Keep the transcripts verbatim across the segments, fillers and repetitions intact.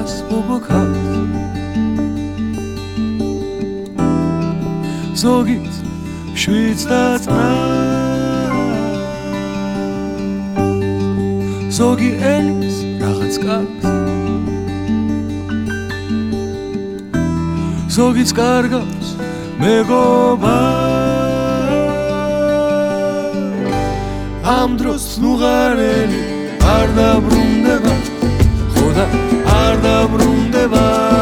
ჭრას ბობოქავს ზოგის შვიდს და წნას ზოგი ელის რაღაც კარგს ზოგიც კარგავს მეგობა ამ დროს ნუღარელი არ დაბრუნდება ხოდა არ დაბრუნდება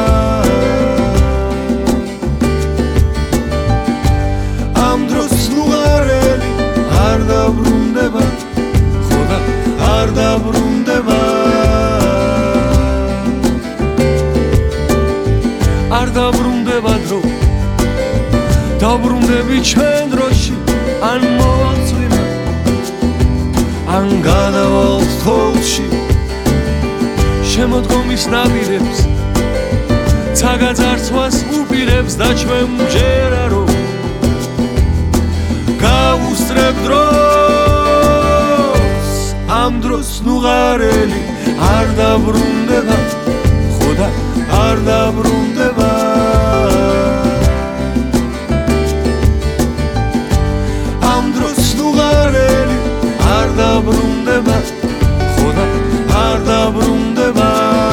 ამ დროს ნუღარელი არ დაბრუნდება ხოდა არ დაბრუნდება არ დაბრუნდება დრო დაბრუნდები ჩვენ დროში ან მოვალწვიმა ან გადავალ თოლში შემოდგომის ნაპირებს ცაგაძარცვას უპირებს და ჩვენ მჯერა რომ გავუსწრებ დროს ამ დროს ნუღარელი არ დაბრუნდება ხოდა არ დაბრუნდება ამ დროს ნუღარელი არ დაბრუნდება ხოდა არ დაბრუნდება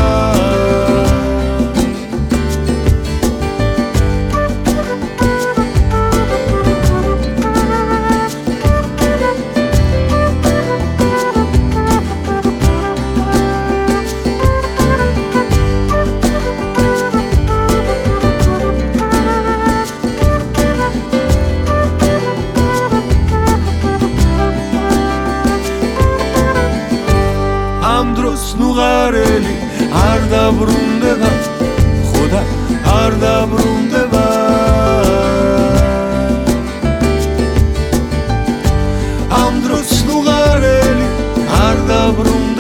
ამ დროს ნუღარელი არ დაბრუნდება ხოდა არ დაბრუნდება ამ დროს ნუღარელი არ დაბრუნდება